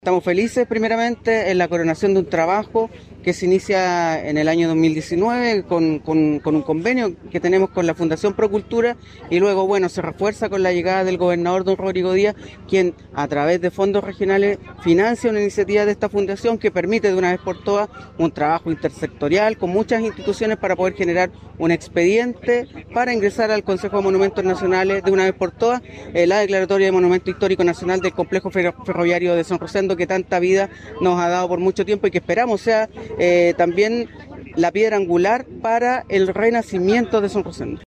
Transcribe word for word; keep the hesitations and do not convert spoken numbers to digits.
Estamos felices primeramente en la coronación de un trabajo que se inicia en el año dos mil diecinueve con, con, con un convenio que tenemos con la Fundación Procultura y luego, bueno, se refuerza con la llegada del gobernador don Rodrigo Díaz, quien a través de fondos regionales financia una iniciativa de esta fundación que permite de una vez por todas un trabajo intersectorial con muchas instituciones para poder generar un expediente para ingresar al Consejo de Monumentos Nacionales de una vez por todas eh, la declaratoria de Monumento Histórico Nacional del Complejo Ferroviario de San Rosendo, que tanta vida nos ha dado por mucho tiempo y que esperamos sea eh, también la piedra angular para el renacimiento de San Rosendo.